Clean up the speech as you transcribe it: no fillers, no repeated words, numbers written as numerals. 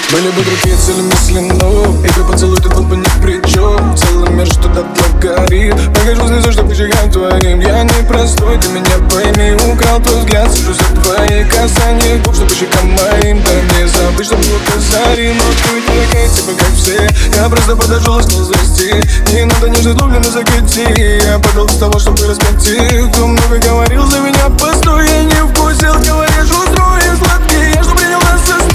Были бы другие цели мысли, но и твой поцелуй тут был бы ни при чем. Целый мир что-то горит. Покажу слезу, чтоб щекам твоим. Я не простой, ты меня пойми. Украл твой взгляд, сижу за твои касания губ, чтобы щекам моим. Дай мне забыть, что было казари. Но ты ведь не такая, типа как все. Я просто подошел и сказал здрасте. Не надо нежно глубины закати. Я подал без того, чтобы раскатить. Кто много говорил за меня, постой. Я не вкусил, говоришь, устрой сладкий. Я что принял нас со